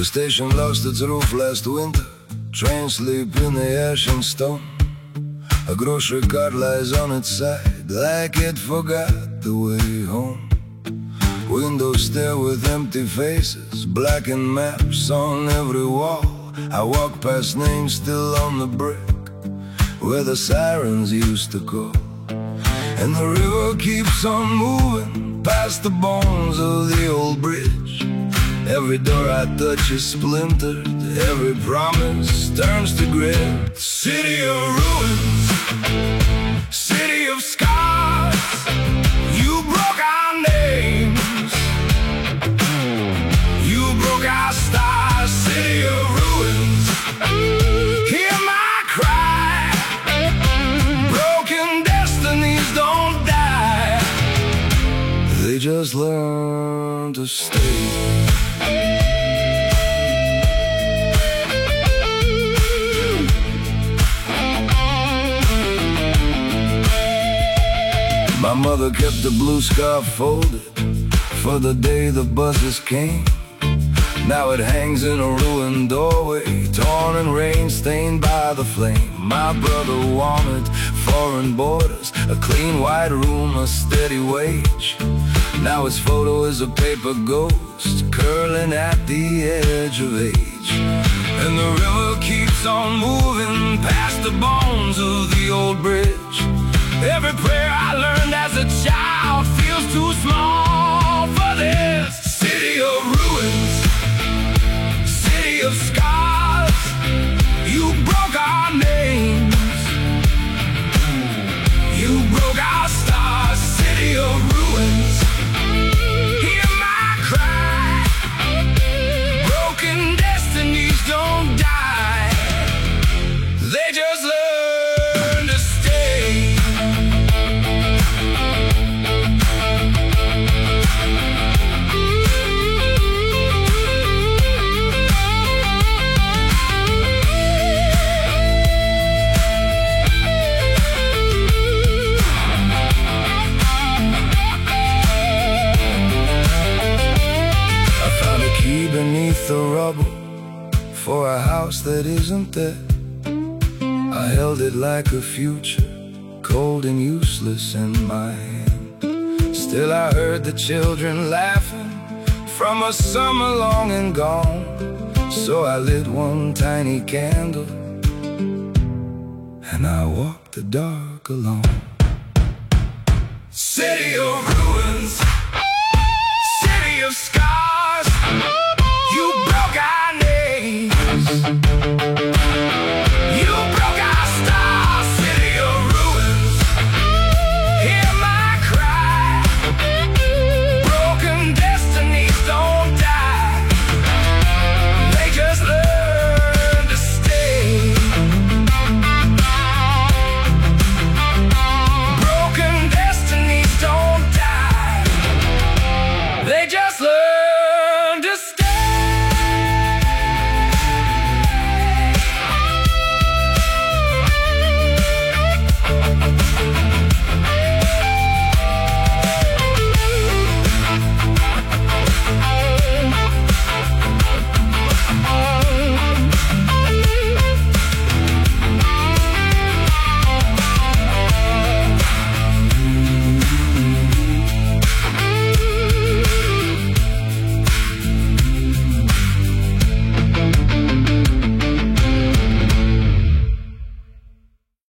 The station lost its roof last winter. Trains sleep in the ash and stone. A grocery cart lies on its side, like it forgot the way home. Windows stare with empty faces, blackened maps on every wall. I walk past names still on the brick, where the sirens used to call. And the river keeps on moving, past the bones of the old bridge. Every door I touch is splintered, every promise turns to grit. City of ruins, city of scars, you broke our names, you broke our stars. City of ruins, hear my cry. Broken destinies don't die, they just learn to stay. My mother kept the blue scarf folded for the day the buses came. Now it hangs in a ruined doorway, torn and rain-stained by the flame. My brother wanted foreign borders, a clean white room, a steady wage. Now his photo is a paper ghost, curling at the edge of age. And the river keeps on moving, past the bones of the old bridge. Every prayer I learned as a child feels too small for this. City of ruins, city of scars, you broke our names, you broke our stars. City of ruins, hear my cry. Broken destinies don't die, they just learn to stay. Beneath the rubble for a house that isn't there. I held it like a future, cold and useless in my hand. Still I heard the children laughing from a summer long and gone. So I lit one tiny candle and I walked the dark alone. City of